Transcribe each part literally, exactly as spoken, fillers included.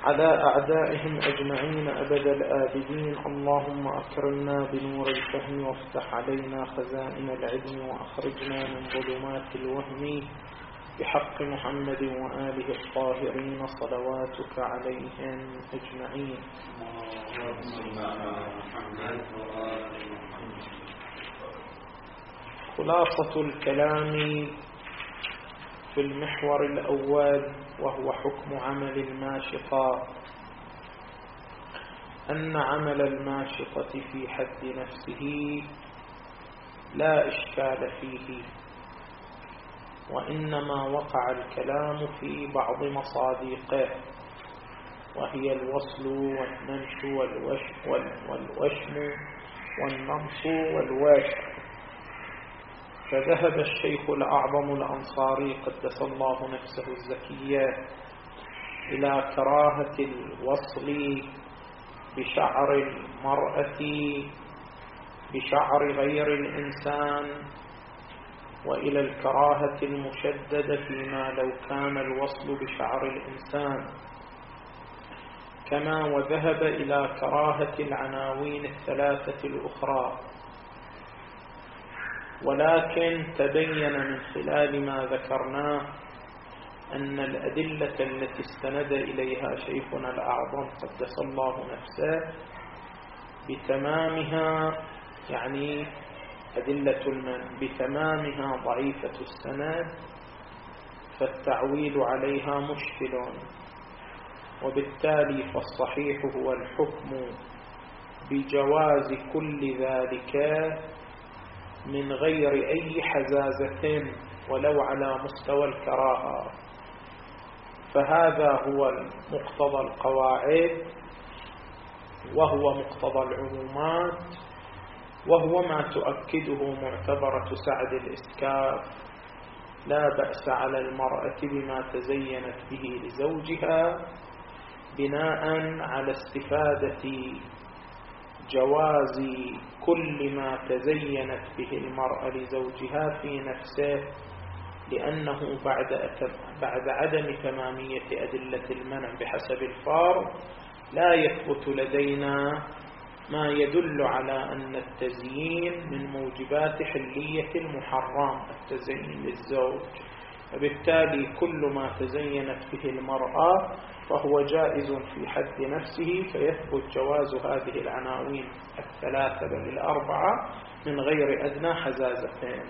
على أعدائهم أجمعين أبد الآبدين. اللهم أكرمنا بنور الفهم وافتح علينا خزائن العلم وأخرجنا من ظلمات الوهم بحق محمد وآله الطاهرين صلواتك عليهم أجمعين. خلاصة الكلام في المحور الأول وهو حكم عمل الماشطة، أن عمل الماشطة في حد نفسه لا إشكال فيه، وإنما وقع الكلام في بعض مصادقه، وهي الوصل والنمش والوشم والنمص والواشم. فذهب الشيخ الأعظم الأنصاري قدس الله نفسه الزكية إلى كراهة الوصل بشعر المرأة بشعر غير الإنسان، وإلى الكراهة المشددة فيما لو كان الوصل بشعر الإنسان، كما وذهب إلى كراهة العناوين الثلاثة الأخرى. ولكن تبين من خلال ما ذكرناه أن الأدلة التي استند إليها شيخنا الأعظم قدس الله نفسه بتمامها، يعني أدلة المنع بتمامها ضعيفة السند، فالتعويل عليها مشكل، وبالتالي فالصحيح هو الحكم بجواز كل ذلك من غير أي حزازة ولو على مستوى الكراهة. فهذا هو مقتضى القواعد، وهو مقتضى العمومات، وهو ما تؤكده معتبرة سعد الإسكاف: لا بأس على المرأة بما تزينت به لزوجها، بناء على استفادة جواز كل ما تزينت به المرأة لزوجها في نفسه، لأنه بعد بعد عدم تمامية أدلة المنع بحسب الفرض لا يثبت لدينا ما يدل على أن التزيين من موجبات حلية المحرم التزيين للزوج، فبالتالي كل ما تزينت به المرأة فهو جائز في حد نفسه، فيثبت جواز هذه العناوين الثلاثة بل الأربعة من غير أدنى حزازتين.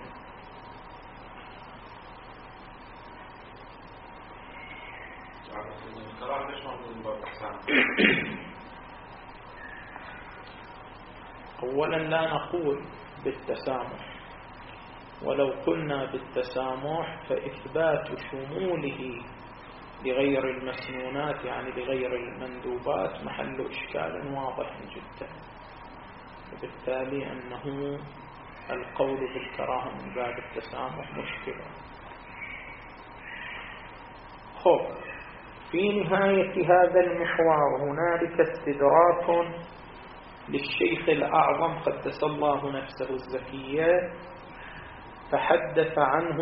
أولا لا نقول بالتسامح، ولو قلنا بالتسامح فإثبات شموله لغير المسنونات يعني لغير المندوبات محل إشكال واضح جدا، وبالتالي أنه القول بالكراهة من باب التسامح مشكلة. خب، في نهاية هذا المحور هنالك استدراك للشيخ الأعظم قدس الله نفسه الزكية، تحدث عنه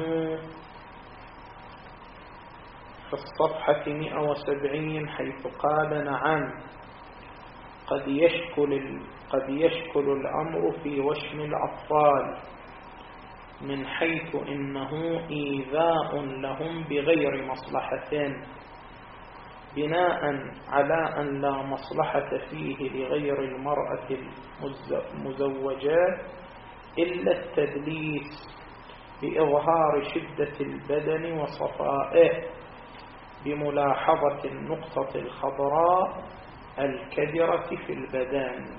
في الصفحة مئة وسبعين حيث قال: نعم، قد يشكل, قد يشكل الأمر في وشم الأطفال من حيث إنه إيذاء لهم بغير مصلحة، بناء على أن لا مصلحة فيه لغير المرأة المزوجة إلا التدليس بإظهار شدة البدن وصفائه بملاحظة النقطة الخضراء الكدرة في البدن.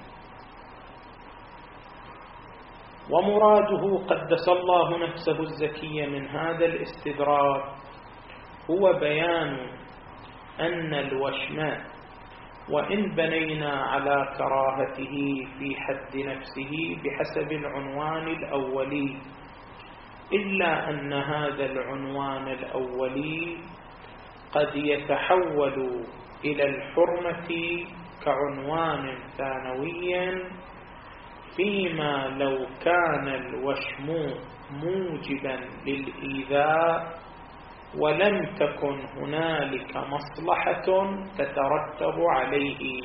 ومراده قدس الله نفسه الزكية من هذا الاستدراك هو بيان أن الوشم وإن بنينا على كراهته في حد نفسه بحسب العنوان الأولي، إلا أن هذا العنوان الأولي قد يتحول إلى الحرمة كعنوان ثانوي، فيما لو كان الوشم موجبا للإيذاء ولم تكن هنالك مصلحة تترتب عليه.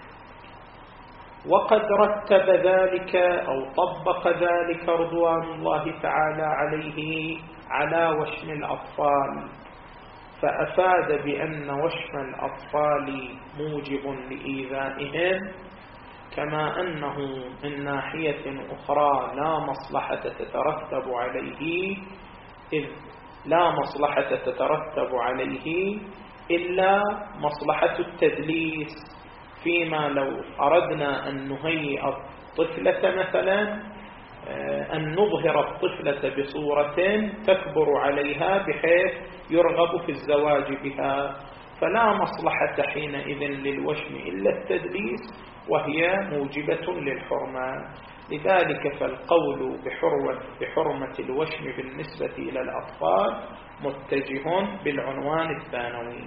وقد رتب ذلك أو طبق ذلك رضوان الله تعالى عليه على وشم الأطفال، فأفاد بأن وشم الأطفال موجب لإيذائهم، كما أنه من ناحية أخرى لا مصلحة تترتب عليه، إذ لا مصلحة تترتب عليه إلا مصلحة التدليس، فيما لو أردنا أن نهيئ الطفلة مثلا أن نظهر الطفلة بصورة تكبر عليها بحيث يرغب في الزواج بها، فلا مصلحة حينئذ للوشم إلا التدليس، وهي موجبة للحرمة. لذلك فالقول بحرمة الوشم بالنسبة إلى الأطفال متجه بالعنوان الثانوي.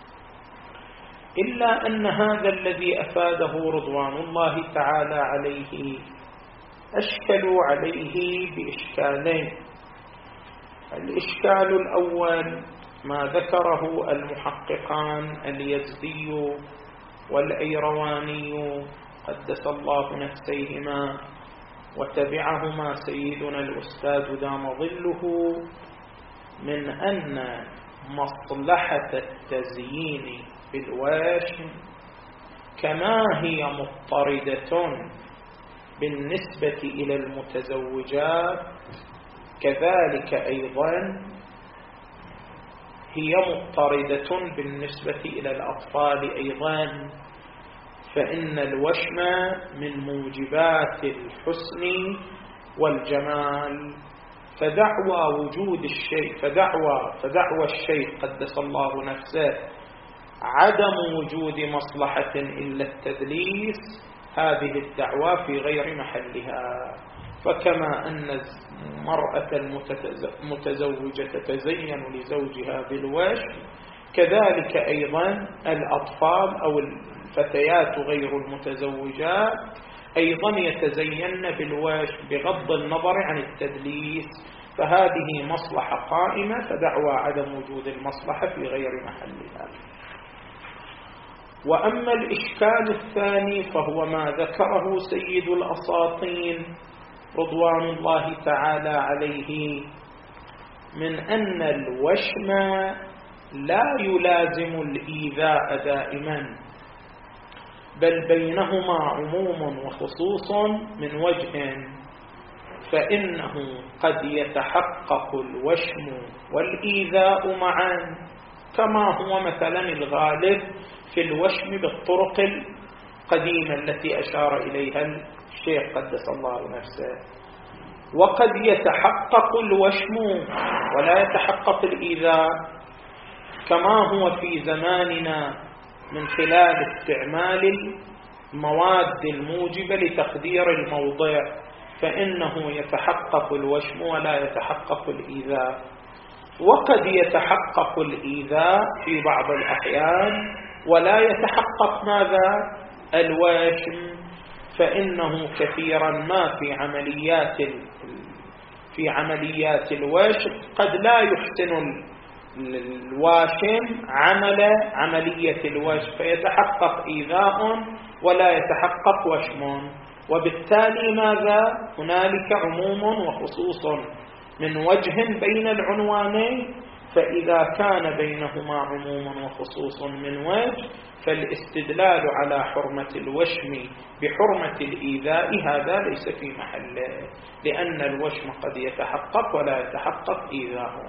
إلا أن هذا الذي أفاده رضوان الله تعالى عليه أشكلوا عليه بإشكالين. الإشكال الأول ما ذكره المحققان اليزدي والأيرواني قدس الله نفسيهما، وتبعهما سيدنا الأستاذ دام ظله، من أن مصلحة التزيين بالوشم كما هي مضطردة بالنسبة إلى المتزوجات كذلك أيضا هي مضطردة بالنسبة إلى الأطفال أيضا، فإن الوشم من موجبات الحسن والجمال، فدعوى وجود الشيء فدعوى فدعوى الشيء قدس الله نفسه عدم وجود مصلحة إلا التدليس، هذه الدعوى في غير محلها. فكما أن المرأة المتزوجة تتزين لزوجها بالوشم، كذلك أيضا الأطفال أو الفتيات غير المتزوجات أيضا يتزين بالوشم بغض النظر عن التدليس، فهذه مصلحة قائمة، فدعوى عدم وجود المصلحة في غير محلها. وأما الإشكال الثاني فهو ما ذكره سيد الأساطين رضوان الله تعالى عليه من أن الوشم لا يلازم الإيذاء دائما، بل بينهما عموم وخصوص من وجه، فإنه قد يتحقق الوشم والإيذاء معا، كما هو مثلا الغالب في الوشم بالطرق القديمة التي أشار إليها الشيخ قدس الله نفسه. وقد يتحقق الوشم ولا يتحقق الإيذاء، كما هو في زماننا من خلال استعمال المواد الموجبة لتخدير الموضع، فإنه يتحقق الوشم ولا يتحقق الإيذاء. وقد يتحقق الإيذاء في بعض الأحيان ولا يتحقق ماذا؟ الوشم، فإنه كثيرا ما في عمليات في عمليات الوشم قد لا يحسن الواشم عمل عملية الوشم، فيتحقق إيذاء ولا يتحقق وشم، وبالتالي ماذا؟ هنالك عموم وخصوص من وجه بين العنوانين، فإذا كان بينهما عموم وخصوص من وجه فالاستدلال على حرمة الوشم بحرمة الإيذاء هذا ليس في محله، لأن الوشم قد يتحقق ولا يتحقق إيذاءه.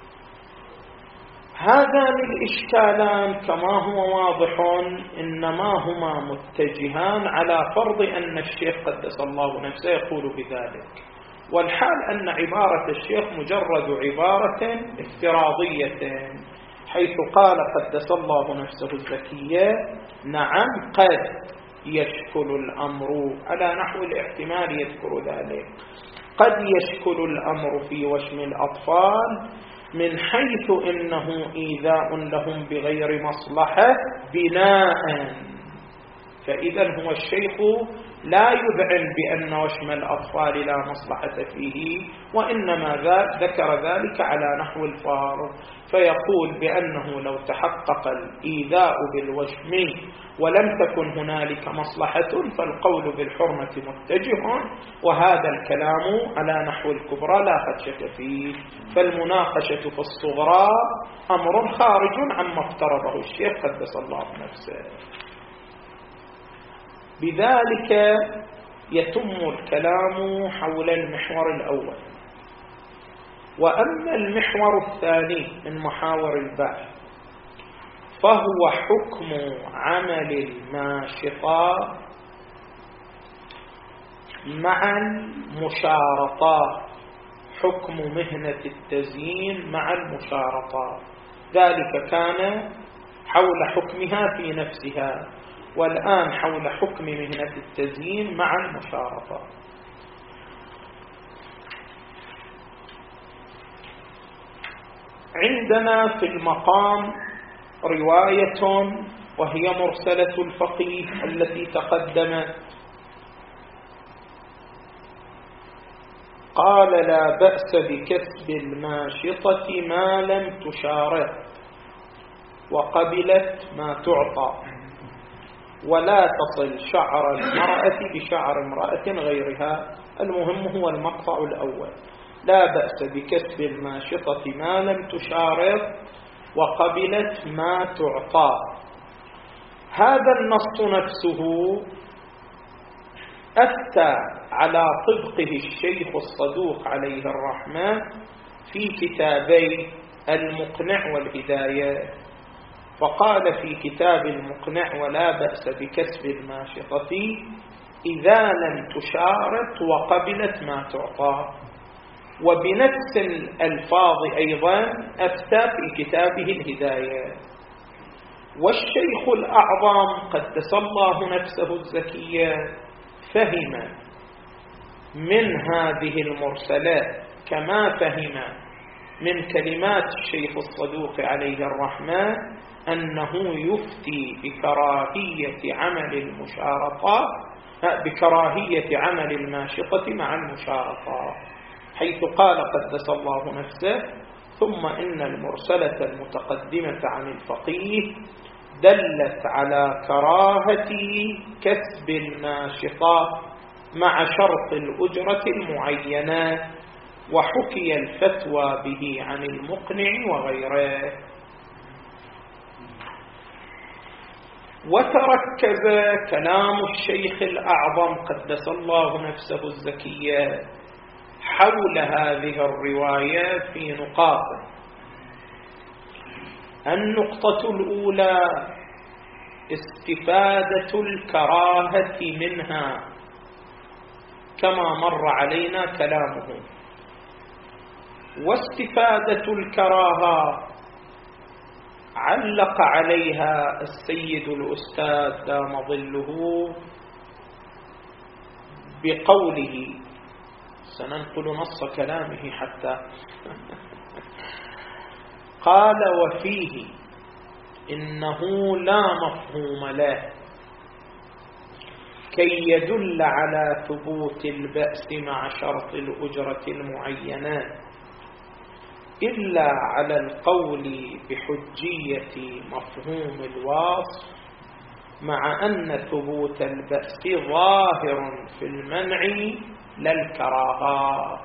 هذان الإشكالان كما هو واضح إنما هما متجهان على فرض أن الشيخ قدس الله نفسه يقول بذلك، والحال أن عبارة الشيخ مجرد عبارة افتراضية، حيث قال قدس الله نفسه الزكية نعم قد يشكل الأمر، على نحو الاحتمال يذكر ذلك، قد يشكل الأمر في وشم الأطفال من حيث إنه إيذاء لهم بغير مصلحة بناء. فإذا هو الشيخ لا يذعن بأن وشم الأطفال لا مصلحة فيه، وإنما ذكر ذلك على نحو الفارض، فيقول بأنه لو تحقق الإيذاء بالوشم ولم تكن هنالك مصلحة فالقول بالحرمة متجه، وهذا الكلام على نحو الكبرى لا خدشة فيه. فالمناقشة في الصغرى أمر خارج عما افترضه الشيخ قدس الله نفسه. بذلك يتم الكلام حول المحور الأول. وأما المحور الثاني من محاور البحث فهو حكم عمل الماشطة مع المشارطات، حكم مهنة التزيين مع المشارطات. ذلك كان حول حكمها في نفسها، والآن حول حكم مهنة التزيين مع المشارطة. عندنا في المقام رواية وهي مرسلة الفقيه التي تقدمت، قال: لا بأس بكسب الماشطة ما لم تشارط وقبلت ما تعطى، ولا تصل شعر المرأة بشعر امرأة غيرها. المهم هو المقطع الأول: لا بأس بكسب الماشطة ما لم تشارط وقبلت ما تعطى. هذا النص نفسه أفتى على طبقه الشيخ الصدوق عليه الرحمة في كتابي المقنع والهداية، فقال في كتاب المقنع: ولا بأس بكسب الماشطة إذا لم تشارط وقبلت ما تعطى. وبنفس الألفاظ أيضا أفتى في كتابه الهداية. والشيخ الأعظم قدس الله نفسه الزكية فهم من هذه المرسلات كما فهم من كلمات الشيخ الصدوق عليه الرحمة أنه يفتي بكراهية عمل المشارطة بكراهية عمل الماشطة مع المشارطة، حيث قال قدس الله نفسه: ثم إن المرسلة المتقدمة عن الفقيه دلت على كراهة كسب الماشطة مع شرط الأجرة المعينة، وحكي الفتوى به عن المقنع وغيره. وتركز كلام الشيخ الأعظم قدس الله نفسه الزكية حول هذه الرواية في نقاط. النقطة الأولى: استفادة الكراهة منها كما مر علينا كلامه. واستفادة الكراهة علق عليها السيد الأستاذ دام ظله بقوله، سننقل نص كلامه حتى قال: وفيه إنه لا مفهوم له كي يدل على ثبوت البأس مع شرط الأجرة المعينة إلا على القول بحجية مفهوم الوصف، مع أن ثبوت البأس ظاهر في المنع لا الكراهة.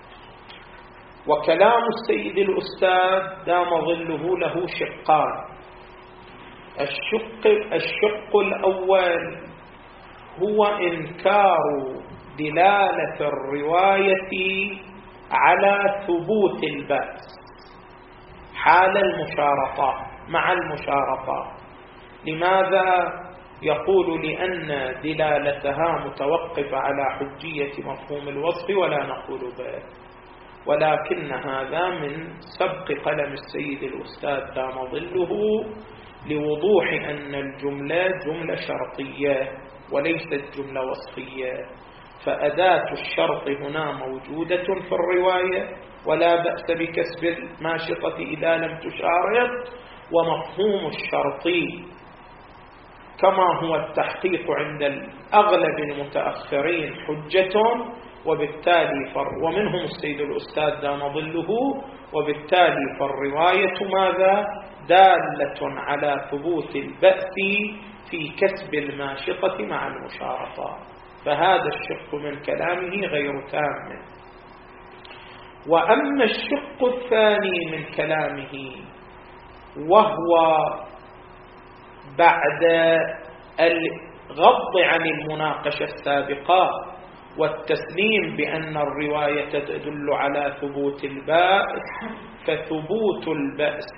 وكلام السيد الأستاذ دام ظله له شقان: الشق, الشق الأول هو إنكار دلالة الرواية على ثبوت البأس حال المشارطة مع المشارطة. لماذا؟ يقول: لأن دلالتها متوقفة على حجية مفهوم الوصف ولا نقول به. ولكن هذا من سبق قلم السيد الأستاذ دام ظله لوضوح أن الجملة جملة شرطية وليست جملة وصفية، فأداة الشرط هنا موجودة في الرواية: ولا بأس بكسب الماشطة إذا لم تشارط، ومفهوم الشرط كما هو التحقيق عند أغلب المتأخرين حجة، وبالتالي فر ومنهم السيد الأستاذ دام ظله، وبالتالي فالرواية ماذا؟ دالة على ثبوت البأس في كسب الماشطة مع المشارطة. فهذا الشق من كلامه غير تام. وأما الشق الثاني من كلامه وهو بعد الغض عن المناقشة السابقة والتسليم بأن الرواية تدل على ثبوت البأس، فثبوت البأس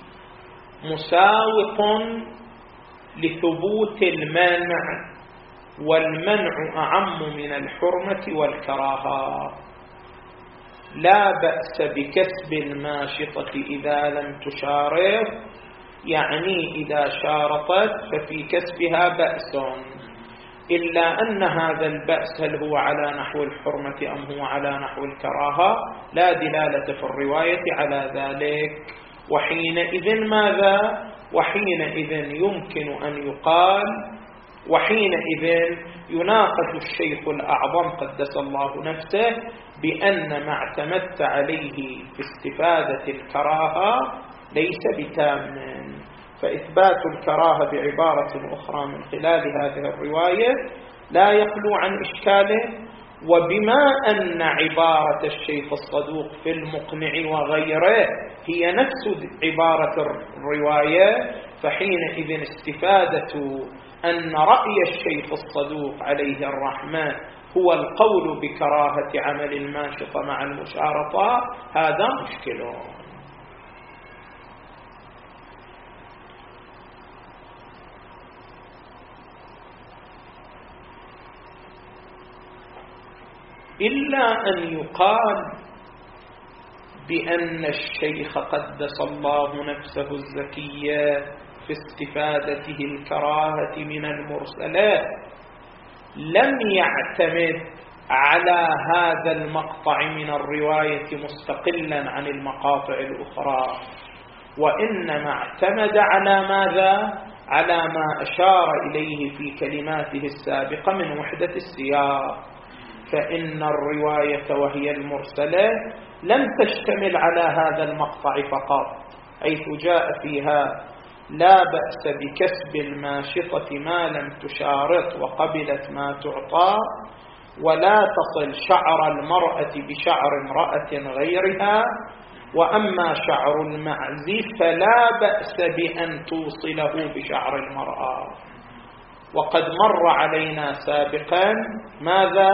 مساوق لثبوت المنع، والمنع أعم من الحرمة والكراهة. لا بأس بكسب الماشطة إذا لم تشارط، يعني إذا شارطت ففي كسبها بأس، إلا أن هذا البأس هل هو على نحو الحرمة أم هو على نحو الكراهة؟ لا دلالة في الرواية على ذلك. وحينئذ ماذا؟ وحينئذ يمكن أن يقال، وحينئذ يناقش الشيخ الأعظم قدس الله نفسه بأن ما اعتمدت عليه في استفادة الكراهة ليس بتام، فإثبات الكراهة بعبارة أخرى من خلال هذه الرواية لا يخلو عن إشكاله. وبما أن عبارة الشيخ الصدوق في المقنع وغيره هي نفس عبارة الرواية، فحينئذ استفادة أن رأي الشيخ الصدوق عليه الرحمة هو القول بكراهة عمل الماشطة مع المشارطة، هذا مشكل. إلا أن يقال بأن الشيخ قدس الله نفسه الزكية في استفادته الكراهة من المرسلات لم يعتمد على هذا المقطع من الرواية مستقلا عن المقاطع الأخرى، وإنما اعتمد على ماذا؟ على ما أشار إليه في كلماته السابقة من وحدة السياق. فإن الرواية وهي المرسلة لم تشتمل على هذا المقطع فقط، حيث جاء فيها لا بأس بكسب الماشطة ما لم تشارط وقبلت ما تعطى، ولا تصل شعر المرأة بشعر امرأة غيرها، وأما شعر المعز فلا بأس بأن توصله بشعر المرأة. وقد مر علينا سابقا ماذا؟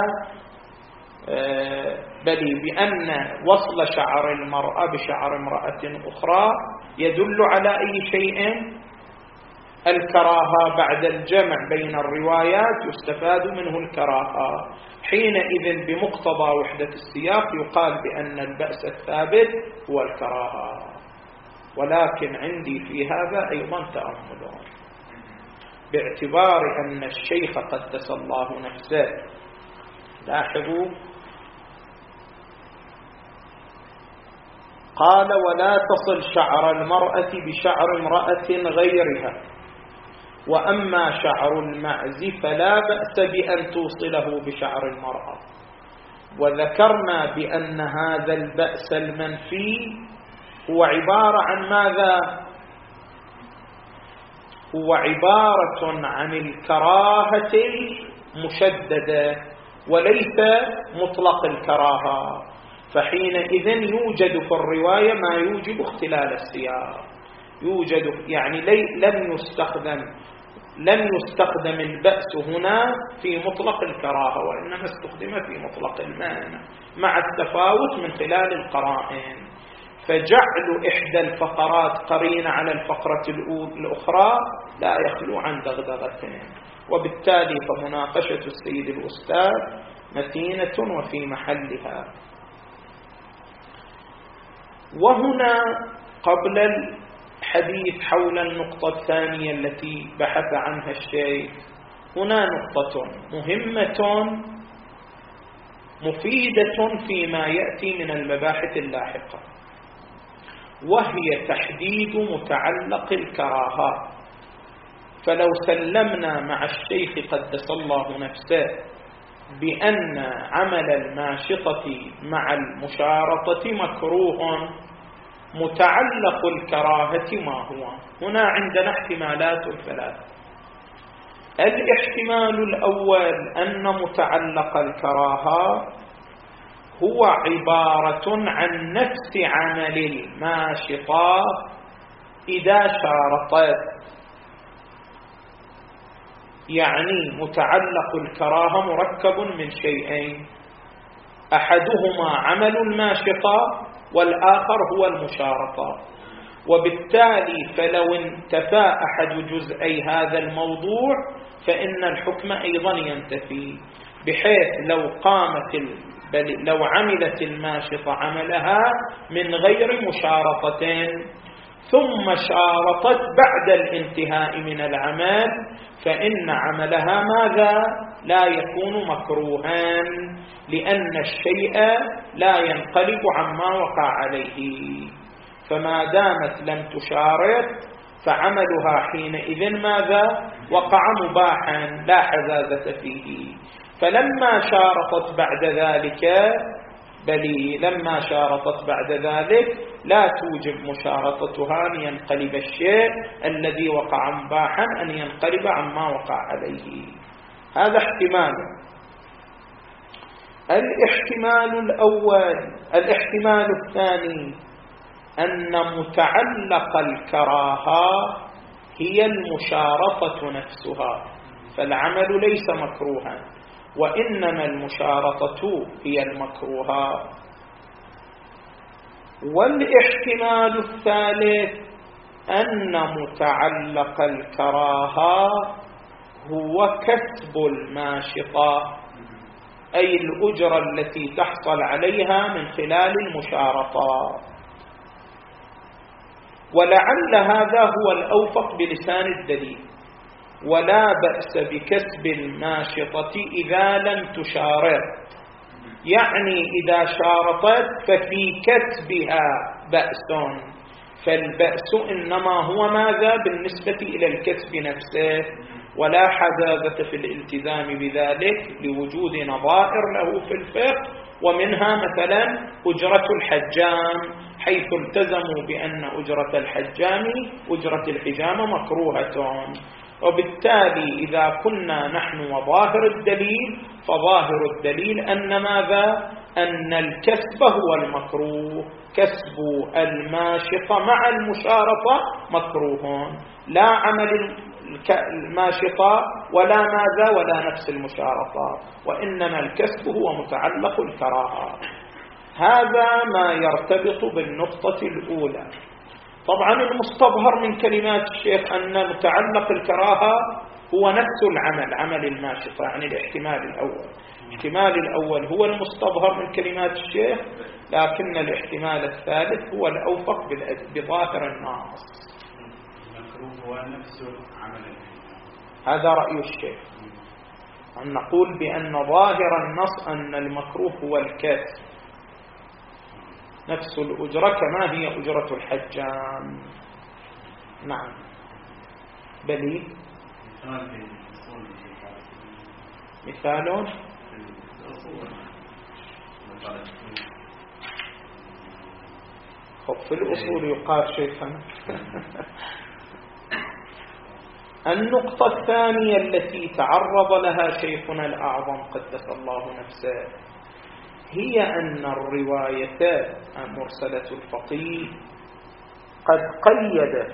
بل بأن وصل شعر المرأة بشعر امرأة أخرى يدل على أي شيء؟ الكراهة. بعد الجمع بين الروايات يستفاد منه الكراهة. حينئذ بمقتضى وحدة السياق يقال بأن البأس الثابت هو الكراهة. ولكن عندي في هذا أيضا تأمل، باعتبار أن الشيخ قدس الله نفسه، لاحظوا، قال ولا تصل شعر المرأة بشعر امرأة غيرها، وأما شعر المعز فلا بأس بأن توصله بشعر المرأة. وذكرنا بأن هذا البأس المنفي هو عبارة عن ماذا؟ هو عبارة عن الكراهة المشددة وليس مطلق الكراهة. فحينئذ يوجد في الرواية ما يوجب اختلال السياق، يوجد يعني لم يستخدم لم يستخدم البأس هنا في مطلق الكراهة، وإنما استخدم في مطلق المانع مع التفاوت من خلال القرائن. فجعل إحدى الفقرات قرينة على الفقرة الأخرى لا يخلو عن دغدغتين، وبالتالي فمناقشة السيد الأستاذ متينة وفي محلها. وهنا قبل الحديث حول النقطة الثانية التي بحث عنها الشيخ، هنا نقطة مهمة مفيدة فيما يأتي من المباحث اللاحقة، وهي تحديد متعلق الكراهة. فلو سلمنا مع الشيخ قدس الله نفسه بأن عمل الماشطة مع المشارطة مكروه، متعلق الكراهة ما هو؟ هنا عندنا احتمالات ثلاث. الاحتمال الأول أن متعلق الكراهة هو عبارة عن نفس عمل الماشطة إذا شارطت، يعني متعلق الكراهة مركب من شيئين، أحدهما عمل الماشطة والآخر هو المشارطة، وبالتالي فلو انتفى أحد جزئي هذا الموضوع فإن الحكم أيضا ينتفي، بحيث لو قامت بل لو عملت الماشطة عملها من غير مشارطة ثم شارطت بعد الانتهاء من العمل فإن عملها ماذا؟ لا يكون مكروها، لأن الشيء لا ينقلب عما وقع عليه، فما دامت لم تشارط فعملها حينئذ ماذا؟ وقع مباحا لا حزازة فيه. فلما شارطت بعد ذلك بل لما شارطت بعد ذلك لا توجب مشارطتها أن ينقلب الشيء الذي وقع مباحا أن ينقلب عما وقع عليه. هذا احتمال. الاحتمال الأول. الاحتمال الثاني أن متعلق الكراهة هي المشارطة نفسها، فالعمل ليس مكروها وإنما المشارطة هي المكروهة. والاحتمال الثالث أن متعلق الكراهة هو كسب الماشطة، أي الأجرة التي تحصل عليها من خلال المشارطة، ولعل هذا هو الأوفق بلسان الدليل. ولا بأس بكسب الماشطة إذا لم تشارط، يعني إذا شارطت ففي كسبها بأس، فالبأس إنما هو ماذا؟ بالنسبة إلى الكسب نفسه، ولا حزازة في الالتزام بذلك لوجود نظائر له في الفقه، ومنها مثلا أجرة الحجام، حيث التزموا بأن أجرة الحجام أجرة الحجامة مكروهة. وبالتالي إذا كنا نحن وظاهر الدليل فظاهر الدليل أن ماذا؟ أن الكسب هو المكروه، كسب الماشطة مع المشارطة مكروه، لا عمل الماشطة ولا ماذا ولا نفس المشارطة، وإنما الكسب هو متعلق الكراهة. هذا ما يرتبط بالنقطة الأولى. طبعا المستظهر من كلمات الشيخ أن متعلق الكراهة هو نفس العمل، عمل الماشطة، يعني الاحتمال الأول. الاحتمال الأول هو المستظهر من كلمات الشيخ، لكن الاحتمال الثالث هو الأوفق بظاهر النص. المكروه هو نفس عمل. هذا رأي الشيخ، أن نقول بأن ظاهر النص أن المكروه هو الكسب، نفس الأجرة كما هي أجرة الحجام. نعم. بلي مثال خب في الأصول يقال شيخا. النقطة الثانية التي تعرض لها شيخنا الأعظم قدس الله نفسه هي أن الرواية مرسلة الفقيه قد قيدت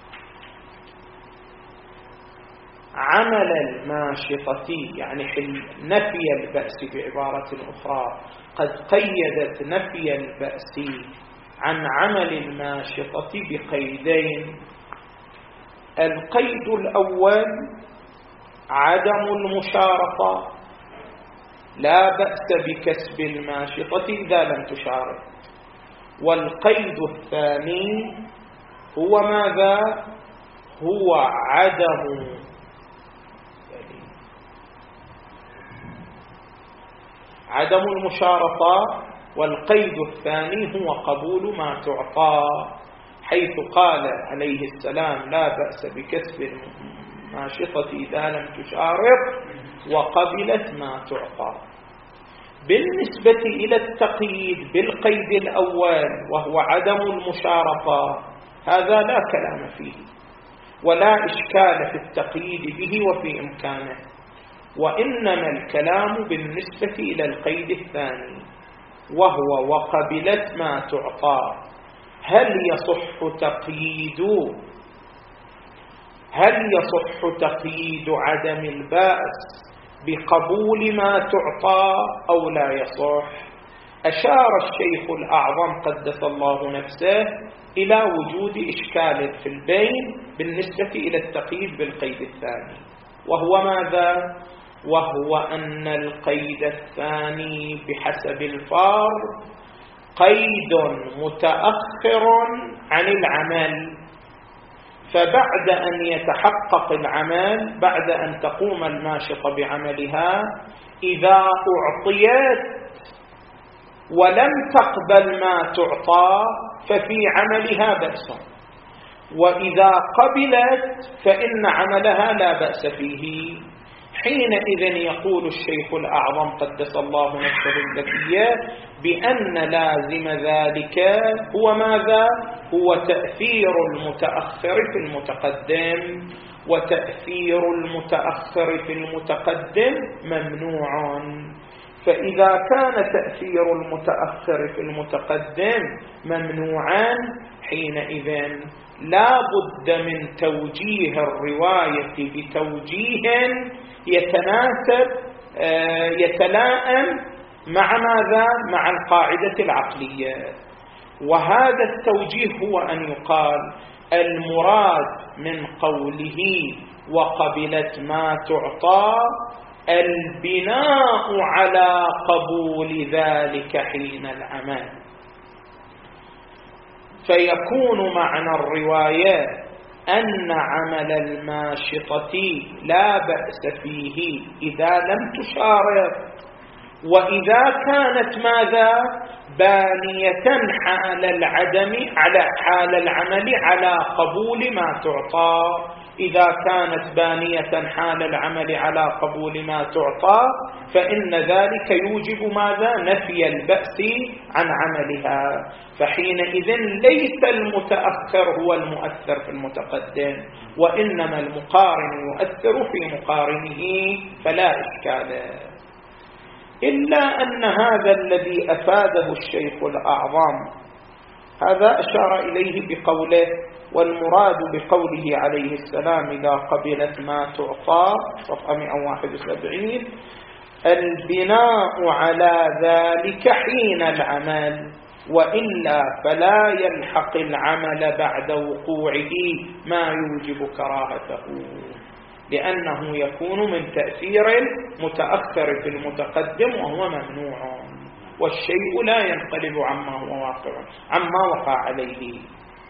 عمل الماشطة، يعني نفي البأس بعبارة أخرى، قد قيدت نفي البأس عن عمل الماشطة بقيدين. القيد الأول عدم المشارطة، لا بأس بكسب الماشطة إذا لم تشارط. والقيد الثاني هو ماذا؟ هو عدم عدم المشارطة. والقيد الثاني هو قبول ما تعطى، حيث قال عليه السلام لا بأس بكسب ماشطتي إذا لم تشارط وقبلت ما تعطى. بالنسبة إلى التقييد بالقيد الأول وهو عدم المشارطة هذا لا كلام فيه ولا إشكال في التقييد به وفي إمكانه، وإنما الكلام بالنسبة إلى القيد الثاني وهو وقبلت ما تعطى. هل يصح تقييد هل يصح تقييد عدم البأس بقبول ما تعطى أو لا يصح؟ أشار الشيخ الأعظم قدس الله نفسه إلى وجود إشكال في البين بالنسبة إلى التقييد بالقيد الثاني، وهو ماذا؟ وهو أن القيد الثاني بحسب الفار قيد متأخر عن العمل، فبعد أن يتحقق العمل، بعد أن تقوم الماشطة بعملها، إذا أعطيت ولم تقبل ما تعطى ففي عملها بأس، وإذا قبلت فإن عملها لا بأس فيه. حينئذ يقول الشيخ الأعظم قدس الله نفسه الزكية بأن لازم ذلك هو ماذا؟ هو تأثير المتأخر في المتقدم، وتأثير المتأخر في المتقدم ممنوع. فإذا كان تأثير المتأخر في المتقدم ممنوعا حينئذ لا بد من توجيه الرواية بتوجيه يتناسب يتلائم مع ماذا؟ مع القاعدة العقلية. وهذا التوجيه هو أن يقال المراد من قوله وقبلت ما تعطى البناء على قبول ذلك حين العمل، فيكون معنى الرواية أن عمل الماشطة لا بأس فيه إذا لم تشارط، وإذا كانت ماذا؟ بانية حال العدم على حال العمل على قبول ما تعطى. إذا كانت بانية حال العمل على قبول ما تعطى فإن ذلك يوجب ماذا؟ نفي البأس عن عملها، فحينئذ ليس المتأخر هو المؤثر في المتقدم، وإنما المقارن يؤثر في مقارنه، فلا إشكال. إلا أن هذا الذي أفاده الشيخ الأعظم هذا أشار إليه بقوله والمراد بقوله عليه السلام إذا قبلت ما تعطى صفحة مئة وواحد وسبعين البناء على ذلك حين العمل، وإلا فلا يلحق العمل بعد وقوعه ما يوجب كراهته، لأنه يكون من تأثير المتأخر في المتقدم وهو ممنوع، والشيء لا ينقلب عما هو واقع عما وقع عليه.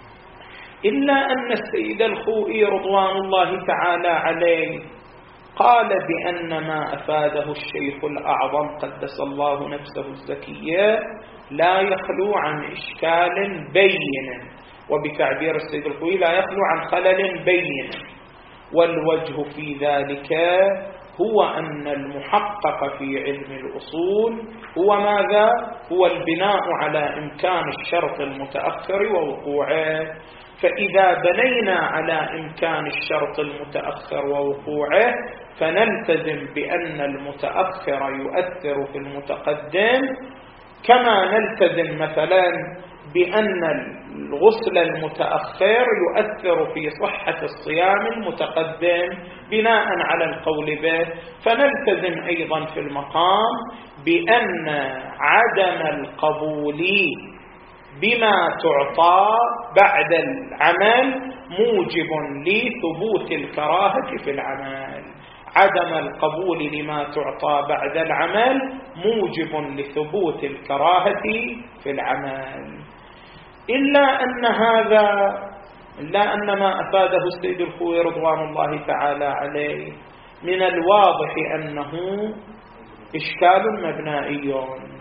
إلا أن السيد الخوئي رضوان الله تعالى عليه قال بأن ما أفاده الشيخ الأعظم قدس الله نفسه الزكية لا يخلو عن إشكال بين، وبتعبير السيد الخوئي لا يخلو عن خلل بين، والوجه في ذلك هو أن المحقق في علم الأصول هو ماذا؟ هو البناء على إمكان الشرط المتأخر ووقوعه، فإذا بنينا على إمكان الشرط المتأخر ووقوعه فنلتزم بأن المتأخر يؤثر في المتقدم، كما نلتزم مثلا بأن الغسل المتأخر يؤثر في صحة الصيام المتقدم بناء على القول به، فنلتزم أيضا في المقام بأن عدم القبول بما تعطى بعد العمل موجب لثبوت الكراهة في العمل. عدم القبول لما تعطى بعد العمل موجب لثبوت الكراهة في العمل. إلا أن هذا إلا أن ما أفاده السيد الخوئي رضوان الله تعالى عليه من الواضح أنه إشكال مبنائي،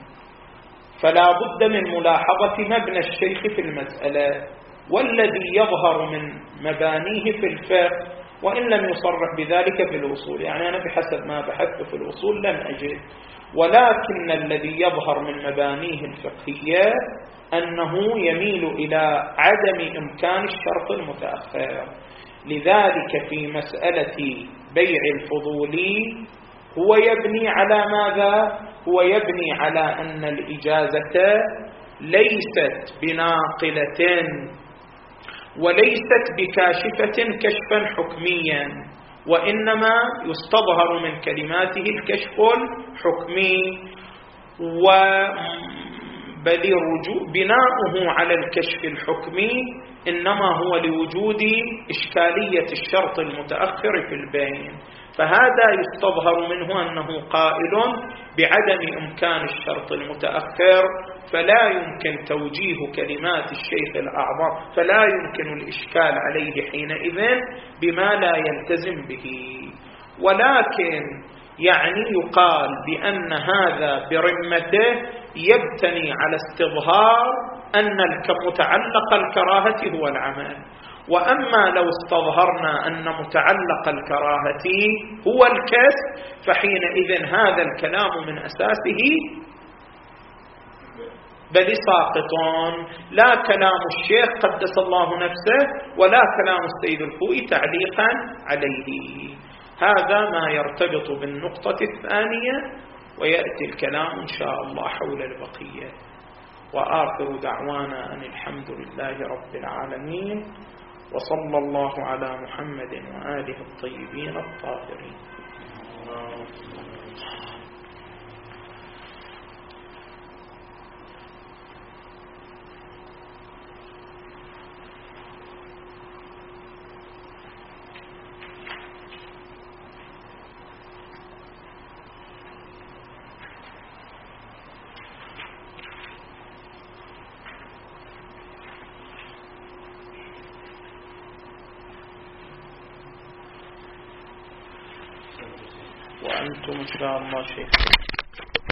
فلا بد من ملاحظة مبنى الشيخ في المسألة، والذي يظهر من مبانيه في الفقه وإن لم يصرح بذلك في الأصول. يعني أنا بحسب ما بحثت في الأصول لم أجد، ولكن الذي يظهر من مبانيه الفقهية أنه يميل إلى عدم إمكان الشرط المتأخر. لذلك في مسألة بيع الفضولي هو يبني على ماذا؟ هو يبني على أن الإجازة ليست بناقلة وليست بكاشفة كشفا حكميا، وإنما يستظهر من كلماته الكشف الحكمي، بل بناؤه على الكشف الحكمي إنما هو لوجود إشكالية الشرط المتأخر في البين. فهذا يستظهر منه أنه قائل بعدم إمكان الشرط المتأخر، فلا يمكن توجيه كلمات الشيخ الأعظم، فلا يمكن الإشكال عليه حينئذ بما لا يلتزم به. ولكن يعني يقال بأن هذا برمته يبتني على استظهار أن متعلق الكراهة هو العمل. وأما لو استظهرنا أن متعلق الكراهة هو الكسب فحينئذ هذا الكلام من أساسه بل ساقط، لا كلام الشيخ قدس الله نفسه ولا كلام السيد الخوئي تعليقا عليه. هذا ما يرتبط بالنقطة الثانية، ويأتي الكلام إن شاء الله حول البقية. وآخر دعوانا أن الحمد لله رب العالمين، وصلى الله على محمد وآله الطيبين الطاهرين. وأنتم إن شاء الله شيخ.